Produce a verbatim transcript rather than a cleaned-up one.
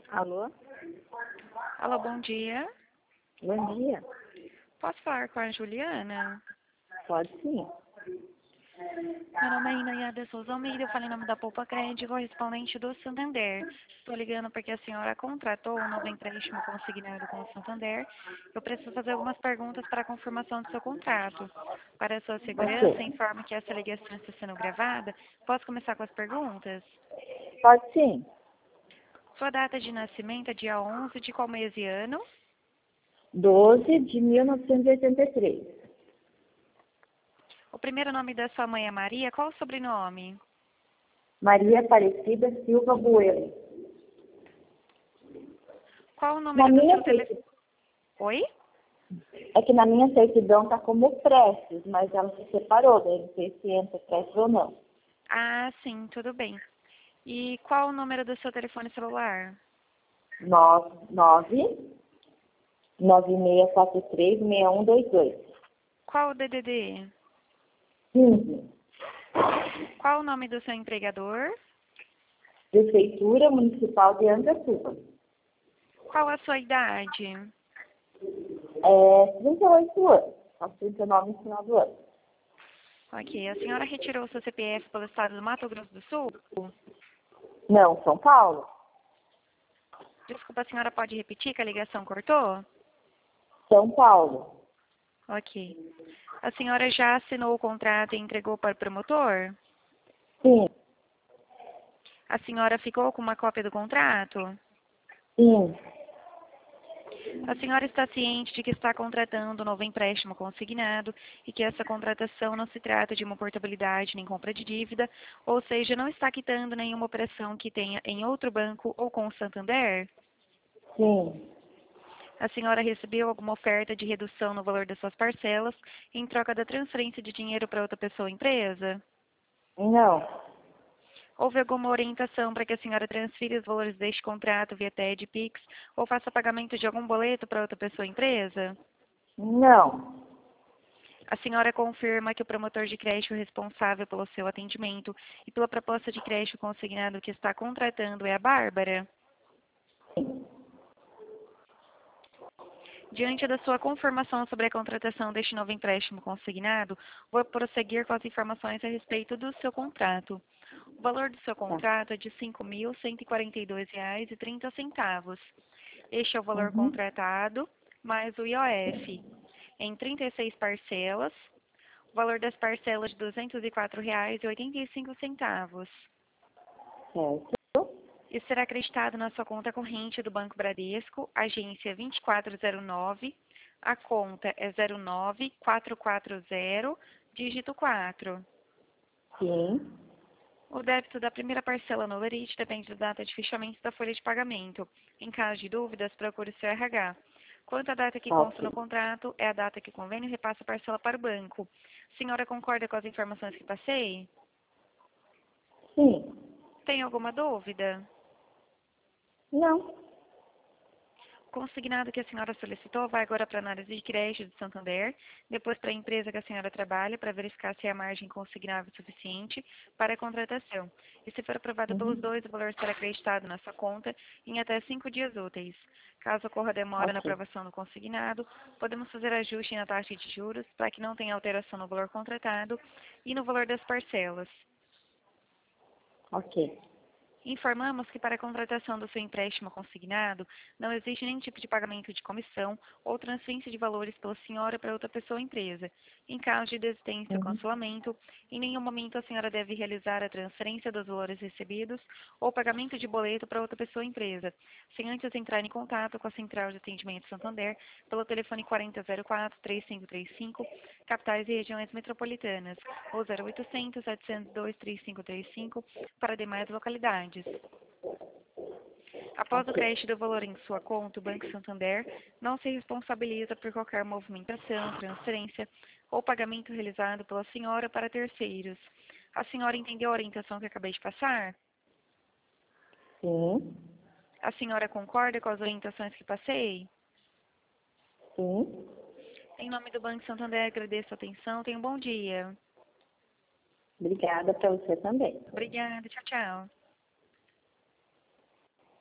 Alô? Alô, bom dia. Bom dia. Posso falar com a Juliana? Pode sim. Meu nome é Inayada Souza Almeida, eu falei em nome da Poupa Crédito, correspondente do Santander. Estou ligando porque a senhora contratou um novo empréstimo consignado com o Santander. Eu preciso fazer algumas perguntas para a confirmação do seu contrato. Para a sua segurança, Ok. informo que essa ligação está sendo gravada. Posso começar com as perguntas? Pode sim. Sua data de nascimento é dia onze de qual mês e ano? doze de mil novecentos e oitenta e três. O primeiro nome da sua mãe é Maria, qual o sobrenome? Maria Aparecida Silva Bueno. Qual o Na número do minha seu telefone? certidão, Oi? é que na minha certidão está como Prestes, mas ela se separou, daí não sei se entra Prestes ou não. Ah, sim, tudo bem. E qual o número do seu telefone celular? nove nove nove seis quatro três seis um dois dois. Qual o D D D? quinze. Qual o nome do seu empregador? Prefeitura Municipal de Andatuba. Qual a sua idade? É trinta e oito anos. Faço trinta e nove no final do ano. Ok, a senhora retirou o seu C P F pelo estado do Mato Grosso do Sul? Não, São Paulo. Desculpa, a senhora pode repetir que a ligação cortou? São Paulo. Ok. A senhora já assinou o contrato e entregou para o promotor? Sim, A senhora ficou com uma cópia do contrato? sim, A senhora está ciente de que está contratando um novo empréstimo consignado e que essa contratação não se trata de uma portabilidade nem compra de dívida, ou seja, não está quitando nenhuma operação que tenha em outro banco ou com o Santander? sim. A senhora recebeu alguma oferta de redução no valor das suas parcelas em troca da transferência de dinheiro para outra pessoa ou empresa? Não, Houve alguma orientação para que a senhora transfira os valores deste contrato via T E D, Pix ou faça pagamento de algum boleto para outra pessoa ou empresa? não, A senhora confirma que o promotor de crédito responsável pelo seu atendimento e pela proposta de crédito consignado que está contratando é a Bárbara? Diante da sua confirmação sobre a contratação deste novo empréstimo consignado, vou prosseguir com as informações a respeito do seu contrato. O valor do seu tá. contrato é de cinco mil cento e quarenta e dois reais e trinta centavos. Este é o valor Uhum. contratado, mais o I O F, em trinta e seis parcelas. O valor das parcelas de duzentos e quatro reais e oitenta e cinco centavos. Certo. Isso será acreditado na sua conta corrente do Banco Bradesco, agência vinte e quatro zero nove, a conta é zero nove quatro quatro zero, dígito quatro. Sim. O débito da primeira parcela no Lerite depende da data de fechamento da folha de pagamento. Em caso de dúvidas, procure o seu R H. Quanto à data que consta no Ok. contrato, é a data que o convênio repassa a parcela para o banco. Senhora concorda com as informações que passei? Sim. Tem alguma dúvida? Não. O consignado que a senhora solicitou vai agora para a análise de crédito do Santander, depois para a empresa que a senhora trabalha, para verificar se a margem consignável é suficiente para a contratação. E se for aprovado pelos Uhum. dois, o valor será acreditado na sua conta em até cinco dias úteis. Caso ocorra demora na Ok. aprovação do consignado, podemos fazer ajuste na taxa de juros para que não tenha alteração no valor contratado e no valor das parcelas. Ok. Informamos que para a contratação do seu empréstimo consignado, não existe nenhum tipo de pagamento de comissão ou transferência de valores pela senhora para outra pessoa ou empresa. Em caso de desistência ou Uhum. cancelamento, em nenhum momento a senhora deve realizar a transferência dos valores recebidos ou pagamento de boleto para outra pessoa ou empresa, sem antes entrar em contato com a Central de Atendimento Santander pelo telefone quarenta zero quatro, três cinco três cinco, capitais e regiões metropolitanas, ou zero oitocentos, setecentos e dois, trinta e cinco trinta e cinco para demais localidades. Após o Ok. crédito do valor em sua conta, o Banco Santander não se responsabiliza por qualquer movimentação, transferência ou pagamento realizado pela senhora para terceiros. A senhora entendeu a orientação que acabei de passar? Sim. A senhora concorda com as orientações que passei? Sim. Em nome do Banco Santander, agradeço a atenção. Tenha um bom dia. Obrigada para você também. Obrigada. Tchau, tchau.